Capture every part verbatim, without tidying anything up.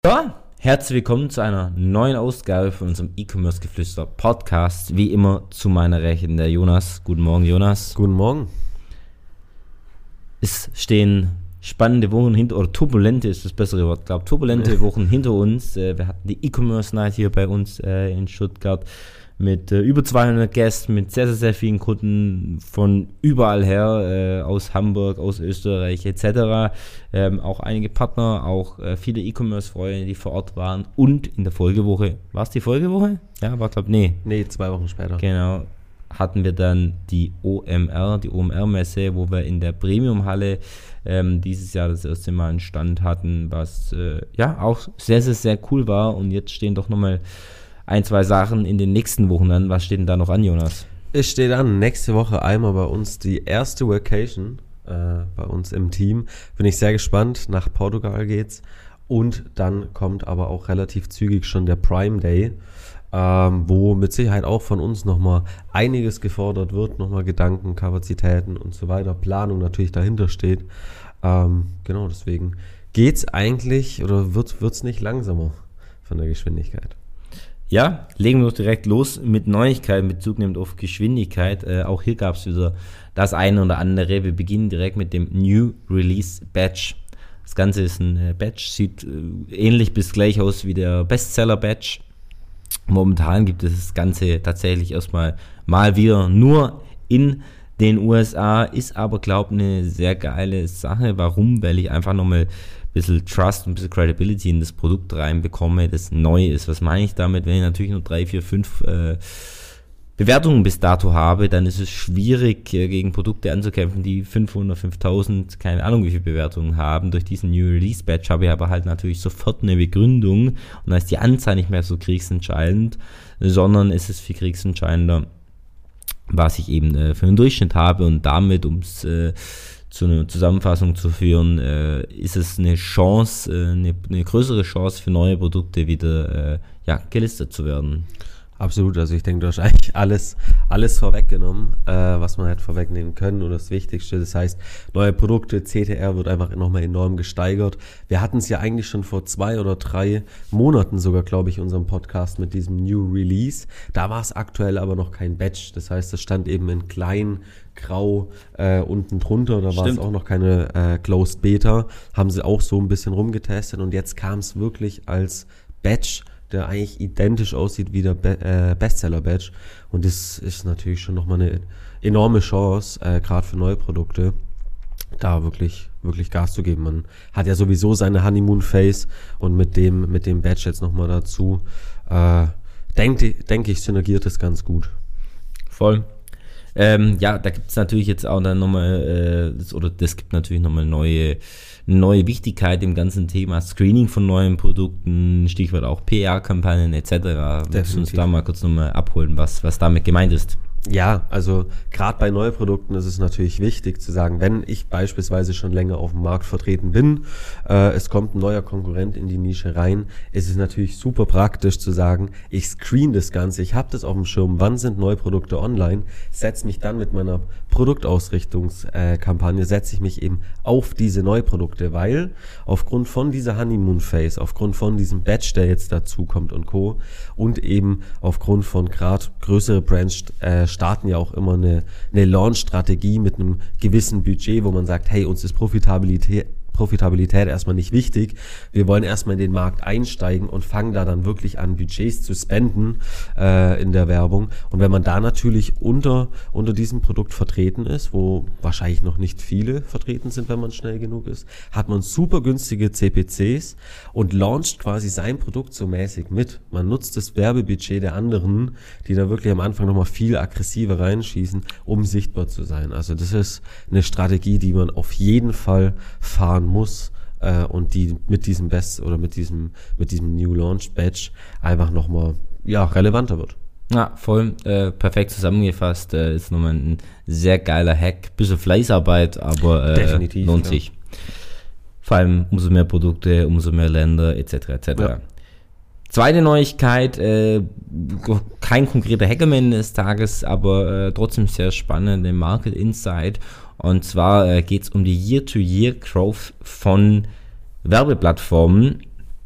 Ja, herzlich willkommen zu einer neuen Ausgabe von unserem E-Commerce-Geflüster Podcast. Wie immer zu meiner Rechten der Jonas. Guten Morgen, Jonas. Guten Morgen. Es stehen spannende Wochen hinter, oder turbulente ist das bessere Wort, glaube turbulente Wochen hinter uns. Wir hatten die E-Commerce Night hier bei uns in Stuttgart mit äh, über zweihundert Gästen, mit sehr, sehr, sehr vielen Kunden von überall her, äh, aus Hamburg, aus Österreich et cetera. Ähm, auch einige Partner, auch äh, viele E-Commerce-Freunde, die vor Ort waren. Und in der Folgewoche, war es die Folgewoche? Ja, war glaube ich, nee. Nee, zwei Wochen später. Genau, hatten wir dann die O M R, die O M R-Messe, wo wir in der Premium-Halle ähm, dieses Jahr das erste Mal einen Stand hatten, was äh, ja auch sehr, sehr, sehr cool war. Und jetzt stehen doch nochmal ein, zwei Sachen in den nächsten Wochen an. Was steht denn da noch an, Jonas? Es steht an, nächste Woche einmal bei uns die erste Vacation äh, bei uns im Team. Bin ich sehr gespannt. Nach Portugal geht's. Und dann kommt aber auch relativ zügig schon der Prime Day, ähm, wo mit Sicherheit auch von uns nochmal einiges gefordert wird. Nochmal Gedanken, Kapazitäten und so weiter. Planung natürlich dahinter steht. Ähm, genau, deswegen geht's eigentlich oder wird wird's nicht langsamer von der Geschwindigkeit. Ja, legen wir doch direkt los mit Neuigkeiten, mit Bezug nehmend auf Geschwindigkeit. Äh, auch hier gab es wieder das eine oder andere. Wir beginnen direkt mit dem New Release Badge. Das Ganze ist ein äh, Badge, sieht äh, ähnlich bis gleich aus wie der Bestseller Badge. Momentan gibt es das Ganze tatsächlich erstmal mal wieder nur in den U S A, ist aber, glaube ich, eine sehr geile Sache. Warum? Weil ich einfach nochmal ein bisschen Trust und ein bisschen Credibility in das Produkt reinbekomme, das neu ist. Was meine ich damit? Wenn ich natürlich nur drei, vier, fünf äh, Bewertungen bis dato habe, dann ist es schwierig, äh, gegen Produkte anzukämpfen, die fünfhundert, fünftausend, keine Ahnung wie viele Bewertungen haben. Durch diesen New Release Badge habe ich aber halt natürlich sofort eine Begründung und dann ist die Anzahl nicht mehr so kriegsentscheidend, sondern es ist viel kriegsentscheidender, was ich eben äh, für einen Durchschnitt habe, und damit, um es äh, zu einer Zusammenfassung zu führen, äh, ist es eine Chance, äh, eine, eine größere Chance für neue Produkte wieder äh, ja, gelistet zu werden. Absolut, also ich denke, du hast eigentlich alles, alles vorweggenommen, äh, was man hätte vorwegnehmen können, oder das Wichtigste. Das heißt, neue Produkte, C T R wird einfach nochmal enorm gesteigert. Wir hatten es ja eigentlich schon vor zwei oder drei Monaten sogar, glaube ich, unseren Podcast mit diesem New Release. Da war es aktuell aber noch kein Badge. Das heißt, das stand eben in klein, grau äh, unten drunter. Da war es auch noch keine äh, Closed Beta. Haben sie auch so ein bisschen rumgetestet und jetzt kam es wirklich als Badge, der eigentlich identisch aussieht wie der Be- äh, Bestseller-Badge. Und das ist natürlich schon nochmal eine enorme Chance, äh, gerade für neue Produkte, da wirklich, wirklich Gas zu geben. Man hat ja sowieso seine Honeymoon-Phase und mit dem, mit dem Badge jetzt nochmal dazu, äh, denke denk ich, synergiert das ganz gut. Voll. Ähm, ja, da gibt es natürlich jetzt auch dann nochmal, äh, oder das gibt natürlich nochmal neue, neue Wichtigkeit im ganzen Thema Screening von neuen Produkten, Stichwort auch P R-Kampagnen et cetera. Willst du uns da mal kurz nochmal abholen, was, was damit gemeint ist? Ja, also gerade bei Neuprodukten ist es natürlich wichtig zu sagen, wenn ich beispielsweise schon länger auf dem Markt vertreten bin, äh, es kommt ein neuer Konkurrent in die Nische rein, ist es natürlich super praktisch zu sagen, ich screen das Ganze, ich habe das auf dem Schirm, wann sind Neuprodukte online, setze mich dann mit meiner Produktausrichtungskampagne, äh, setze ich mich eben auf diese Neuprodukte, weil aufgrund von dieser Honeymoon Phase, aufgrund von diesem Badge, der jetzt dazu kommt und Co. und eben aufgrund von gerade größere Brands, äh, starten ja auch immer eine, eine Launch-Strategie mit einem gewissen Budget, wo man sagt, hey, uns ist Profitabilität Profitabilität erstmal nicht wichtig. Wir wollen erstmal in den Markt einsteigen und fangen da dann wirklich an, Budgets zu spenden äh, in der Werbung. Und wenn man da natürlich unter, unter diesem Produkt vertreten ist, wo wahrscheinlich noch nicht viele vertreten sind, wenn man schnell genug ist, hat man super günstige C P Cs und launcht quasi sein Produkt so mäßig mit. Man nutzt das Werbebudget der anderen, die da wirklich am Anfang nochmal viel aggressiver reinschießen, um sichtbar zu sein. Also das ist eine Strategie, die man auf jeden Fall fahren muss äh, und die mit diesem Best oder mit diesem mit diesem New Launch Badge einfach nochmal ja, relevanter wird. Ja, voll äh, perfekt zusammengefasst. Äh, ist nochmal ein sehr geiler Hack. Bisschen Fleißarbeit, aber äh, Definitiv, lohnt ja. sich. Vor allem umso mehr Produkte, umso mehr Länder et cetera et cetera. Ja. Zweite Neuigkeit, äh, kein konkreter Hackerman des Tages, aber äh, trotzdem sehr spannende Market Insight. Und zwar äh, geht es um die Year-to-Year-Growth von Werbeplattformen.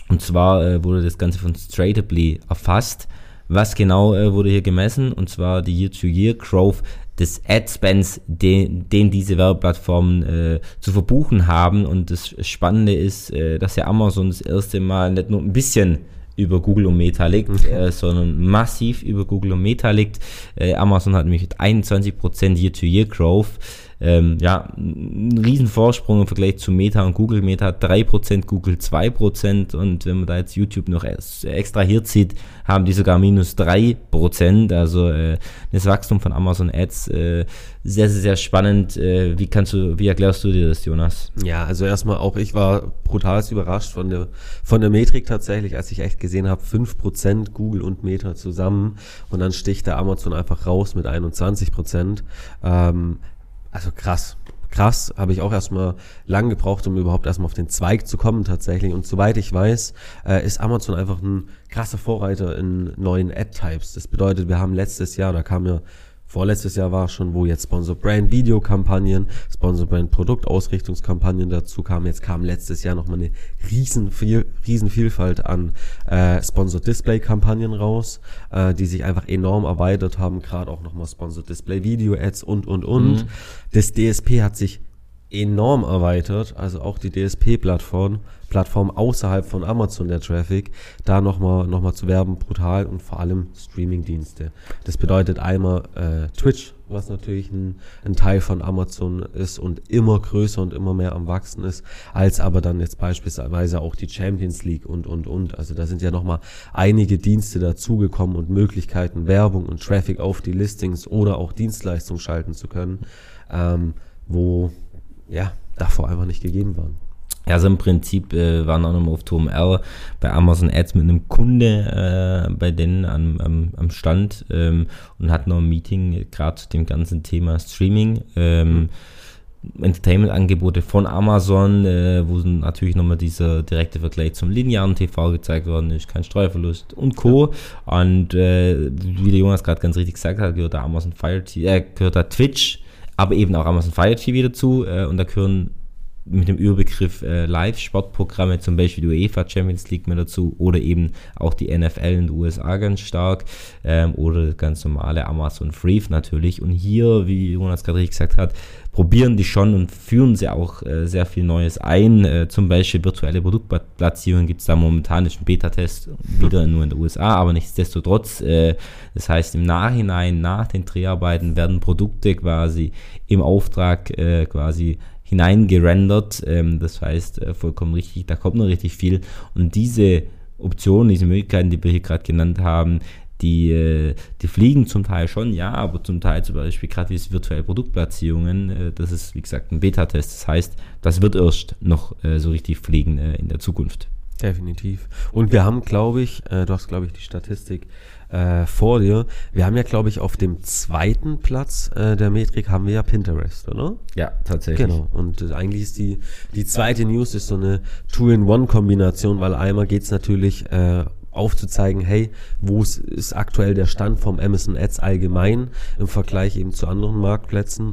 Und zwar äh, wurde das Ganze von Stratably erfasst. Was genau äh, wurde hier gemessen? Und zwar die Year-to-Year-Growth des Ad-Spends, den, den diese Werbeplattformen äh, zu verbuchen haben. Und das Spannende ist, äh, dass ja Amazon das erste Mal nicht nur ein bisschen über Google und Meta liegt, mhm. äh, sondern massiv über Google und Meta liegt. Äh, Amazon hat nämlich mit einundzwanzig Prozent Year-to-Year-Growth. Ähm, ja, ein riesen Vorsprung im Vergleich zu Meta und Google. Meta hat drei Prozent, Google zwei Prozent, und wenn man da jetzt YouTube noch extrahiert sieht, haben die sogar minus drei Prozent. Also äh, das Wachstum von Amazon Ads äh, sehr, sehr, sehr spannend. Äh, wie kannst du, wie erklärst du dir das, Jonas? Ja, also erstmal auch ich war brutal überrascht von der von der Metrik tatsächlich, als ich echt gesehen habe, fünf Prozent Google und Meta zusammen, und dann sticht der Amazon einfach raus mit einundzwanzig Prozent. Ähm, Also krass, krass, habe ich auch erstmal lang gebraucht, um überhaupt erstmal auf den Zweig zu kommen tatsächlich. Und soweit ich weiß, äh, ist Amazon einfach ein krasser Vorreiter in neuen Ad-Types. Das bedeutet, wir haben letztes Jahr, da kam ja, vorletztes Jahr war schon, wo jetzt Sponsor Brand Video-Kampagnen, Sponsor Brand Produktausrichtungskampagnen dazu kamen. Jetzt kam letztes Jahr nochmal eine riesen, viel, riesen Vielfalt an äh, Sponsor Display-Kampagnen raus, äh, die sich einfach enorm erweitert haben, gerade auch nochmal Sponsor Display Video-Ads und, und, und. Mhm. Das D S P hat sich enorm erweitert, also auch die D S P-Plattform, Plattform außerhalb von Amazon, der Traffic, da nochmal noch mal zu werben, brutal, und vor allem Streaming-Dienste. Das bedeutet einmal äh, Twitch, was natürlich ein, ein Teil von Amazon ist und immer größer und immer mehr am Wachsen ist, als aber dann jetzt beispielsweise auch die Champions League und, und, und. Also da sind ja nochmal einige Dienste dazugekommen und Möglichkeiten, Werbung und Traffic auf die Listings oder auch Dienstleistungen schalten zu können, ähm, wo ja davor einfach nicht gegeben waren. Also im Prinzip äh, waren auch nochmal auf T O M R bei Amazon Ads mit einem Kunde äh, bei denen am, am, am Stand ähm, und hatten noch ein Meeting gerade zu dem ganzen Thema Streaming, ähm, mhm. Entertainment-Angebote von Amazon, äh, wo natürlich nochmal dieser direkte Vergleich zum linearen T V gezeigt worden ist, kein Streuverlust und Co. Ja. Und äh, wie der Jonas gerade ganz richtig gesagt hat, gehört da Amazon Fire T V, äh, gehört da Twitch, aber eben auch Amazon Fire T V dazu, äh, und da gehören mit dem Überbegriff äh, Live-Sportprogramme, zum Beispiel die UEFA Champions League mit dazu, oder eben auch die N F L in den U S A ganz stark, ähm, oder das ganz normale Amazon Free natürlich. Und hier, wie Jonas gerade richtig gesagt hat, probieren die schon und führen sie auch äh, sehr viel Neues ein. Äh, zum Beispiel virtuelle Produktplatzierungen gibt es da momentan, ist ein Beta-Test, wieder nur in den U S A, aber nichtsdestotrotz, äh, das heißt im Nachhinein, nach den Dreharbeiten, werden Produkte quasi im Auftrag äh, quasi hineingerendert, ähm, das heißt äh, vollkommen richtig, da kommt noch richtig viel, und diese Optionen, diese Möglichkeiten, die wir hier gerade genannt haben, die, äh, die fliegen zum Teil schon, ja, aber zum Teil zum Beispiel gerade wie virtuelle Produktplatzierungen, äh, das ist wie gesagt ein Beta-Test, das heißt, das wird erst noch äh, so richtig fliegen äh, in der Zukunft. Definitiv. Und wir haben, glaube ich, äh, du hast, glaube ich, die Statistik äh, vor dir. Wir haben ja, glaube ich, auf dem zweiten Platz äh, der Metrik haben wir ja Pinterest, oder? Ja, tatsächlich. Genau. Und äh, eigentlich ist die, die zweite News ist so eine Two-in-One-Kombination, weil einmal geht es natürlich äh, aufzuzeigen, hey, wo ist aktuell der Stand vom Amazon Ads allgemein im Vergleich eben zu anderen Marktplätzen.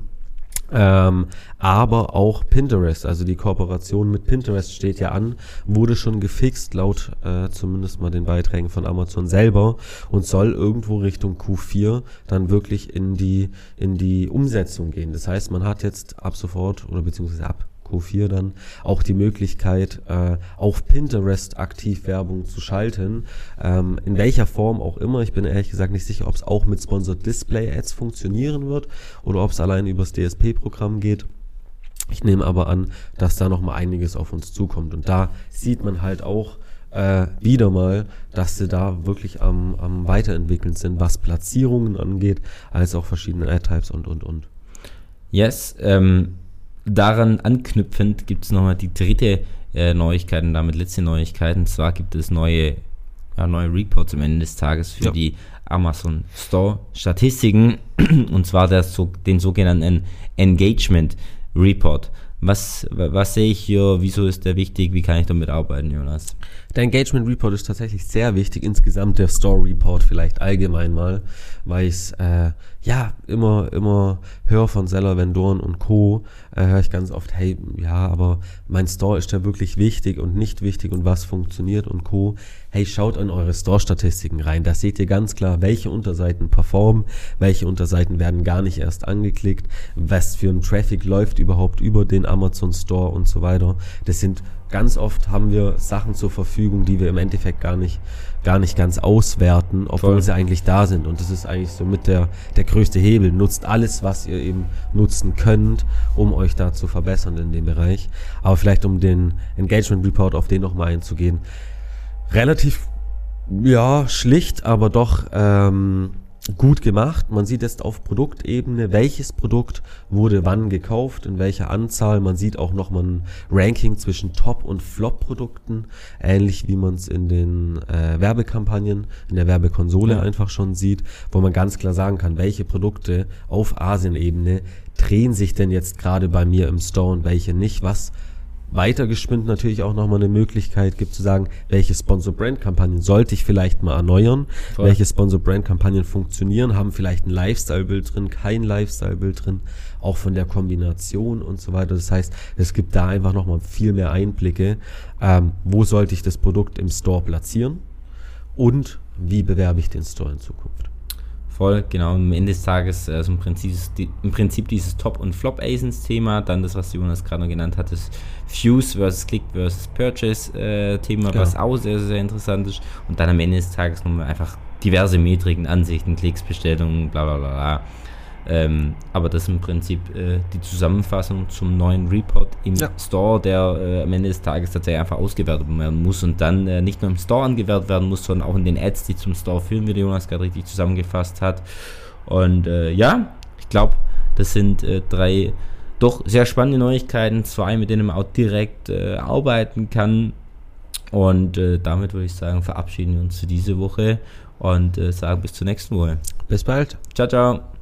Ähm, aber auch Pinterest, also die Kooperation mit Pinterest steht ja an, wurde schon gefixt, laut äh, zumindest mal den Beiträgen von Amazon selber, und soll irgendwo Richtung Q vier dann wirklich in die in die Umsetzung gehen. Das heißt, man hat jetzt ab sofort oder beziehungsweise ab Q vier dann auch die Möglichkeit, äh, auf Pinterest aktiv Werbung zu schalten, ähm, in welcher Form auch immer. Ich bin ehrlich gesagt nicht sicher, ob es auch mit Sponsored Display Ads funktionieren wird oder ob es allein übers D S P-Programm geht. Ich nehme aber an, dass da noch mal einiges auf uns zukommt, und da sieht man halt auch äh, wieder mal, dass sie da wirklich am, am Weiterentwickeln sind, was Platzierungen angeht, als auch verschiedene Ad-Types und, und, und. Yes, ähm daran anknüpfend gibt es nochmal die dritte äh, Neuigkeit und damit letzte Neuigkeit. Und zwar gibt es neue, ja, neue Reports am Ende des Tages für ja. die Amazon Store Statistiken, und zwar der, so, den sogenannten Engagement Report. Was, was sehe ich hier? Wieso ist der wichtig? Wie kann ich damit arbeiten, Jonas? Der Engagement Report ist tatsächlich sehr wichtig, insgesamt der Store Report vielleicht allgemein mal, weil ich es äh, ja immer immer höre von Seller, Vendoren und Co. Äh, höre ich ganz oft, hey, ja, aber mein Store ist ja wirklich wichtig und nicht wichtig und was funktioniert und Co. Hey, schaut in eure Store-Statistiken rein, da seht ihr ganz klar, welche Unterseiten performen, welche Unterseiten werden gar nicht erst angeklickt, was für ein Traffic läuft überhaupt über den Amazon Store und so weiter. Das sind ganz oft haben wir Sachen zur Verfügung, die wir im Endeffekt gar nicht, gar nicht ganz auswerten, obwohl Voll. sie eigentlich da sind. Und das ist eigentlich so mit der, der größte Hebel. Nutzt alles, was ihr eben nutzen könnt, um euch da zu verbessern in dem Bereich. Aber vielleicht um den Engagement Report, auf den nochmal einzugehen. Relativ, ja, schlicht, aber doch ähm, gut gemacht. Man sieht jetzt auf Produktebene, welches Produkt wurde wann gekauft, in welcher Anzahl. Man sieht auch nochmal ein Ranking zwischen Top- und Flop-Produkten, ähnlich wie man es in den äh, Werbekampagnen, in der Werbekonsole ja. einfach schon sieht, wo man ganz klar sagen kann, welche Produkte auf Asien-Ebene drehen sich denn jetzt gerade bei mir im Store und welche nicht, was weitergespinnt natürlich auch nochmal eine Möglichkeit gibt zu sagen, welche Sponsor-Brand-Kampagnen sollte ich vielleicht mal erneuern, Voll. welche Sponsor-Brand-Kampagnen funktionieren, haben vielleicht ein Lifestyle-Bild drin, kein Lifestyle-Bild drin, auch von der Kombination und so weiter. Das heißt, es gibt da einfach nochmal viel mehr Einblicke, ähm, wo sollte ich das Produkt im Store platzieren und wie bewerbe ich den Store in Zukunft. Voll, genau. Am Ende des Tages also im, Prinzip, im Prinzip dieses Top- und Flop-Asins-Thema, dann das, was Jonas gerade noch genannt hat, das Views versus Click versus Purchase-Thema, äh, was auch sehr, sehr interessant ist. Und dann am Ende des Tages nochmal einfach diverse Metriken, Ansichten, Klicks, Bestellungen, bla bla bla. Ähm, aber das ist im Prinzip äh, die Zusammenfassung zum neuen Report im ja. Store, der äh, am Ende des Tages tatsächlich einfach ausgewertet werden muss und dann äh, nicht nur im Store angewertet werden muss, sondern auch in den Ads, die zum Store führen, wie der Jonas gerade richtig zusammengefasst hat. Und äh, ja, ich glaube, das sind äh, drei doch sehr spannende Neuigkeiten, zwei, mit denen man auch direkt äh, arbeiten kann. Und äh, damit würde ich sagen, verabschieden wir uns für diese Woche und äh, sagen bis zur nächsten Woche. Bis bald. Ciao, ciao.